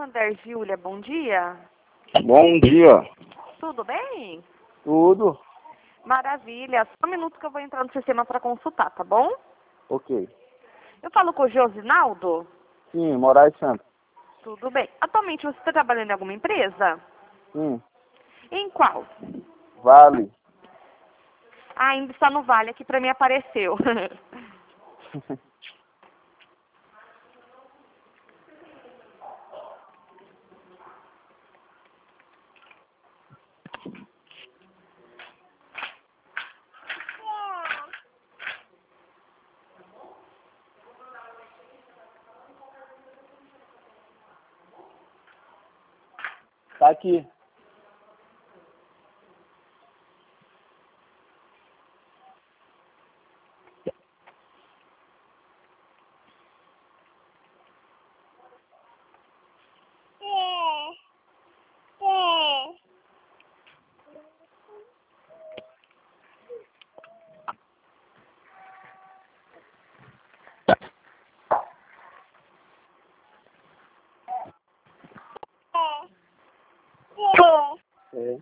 Santander, Júlia, bom dia. Bom dia. Tudo bem? Tudo? Maravilha. Só um minuto que eu vou entrar no sistema para consultar, tá bom? Ok. Eu falo com o Josinaldo? Sim, Moraes Santos. Tudo bem. Atualmente você está trabalhando em alguma empresa? Sim. Em qual? Vale. Ah, ainda está no Vale, aqui para mim apareceu. Tá aqui. É.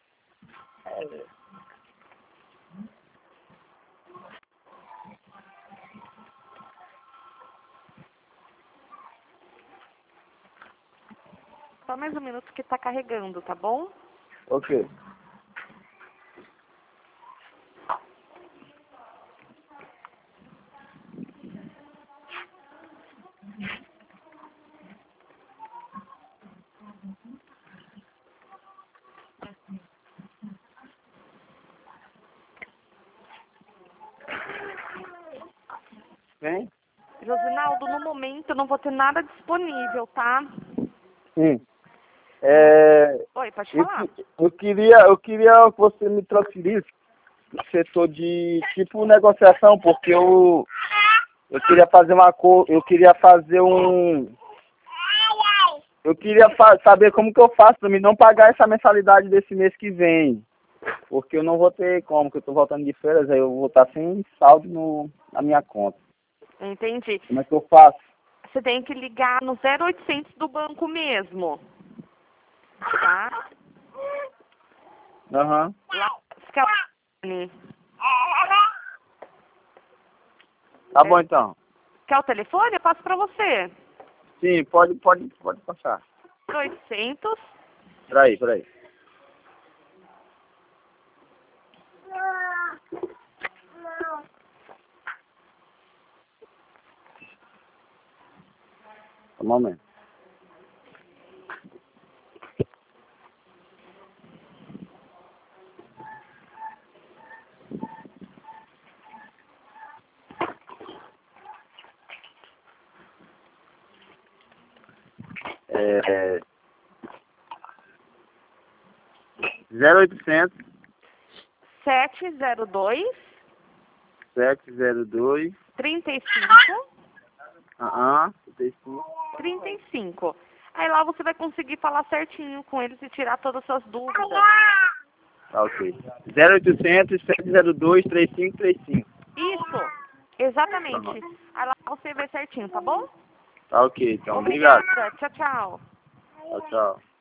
Só mais um minuto que está carregando, tá bom? Ok. Vem? Josinaldo, no momento eu não vou ter nada disponível, tá? Sim. Oi, pode Eu, falar. eu queria que você me transferisse no setor de tipo negociação, porque eu queria fazer eu queria fazer eu queria saber como que eu faço para me não pagar essa mensalidade desse mês que vem. Porque eu não vou ter como, que eu tô voltando de férias, aí eu vou estar sem saldo na minha conta. Entendi. Como é que eu faço? Você tem que ligar no 0800 do banco mesmo, tá? Aham. Lá fica... Tá bom então. Quer o telefone? Eu passo pra você. Sim, pode passar. 0800. Peraí. Um momento. É 0800 702 702 35 35. 35. Aí lá você vai conseguir falar certinho com eles e tirar todas as suas dúvidas. Tá ok. 0800 702 3535. Isso, exatamente. Aham. Aí lá você vê certinho, tá bom? Tá ok, então. Obrigado. Obrigada. Tchau, tchau. Tchau, tchau.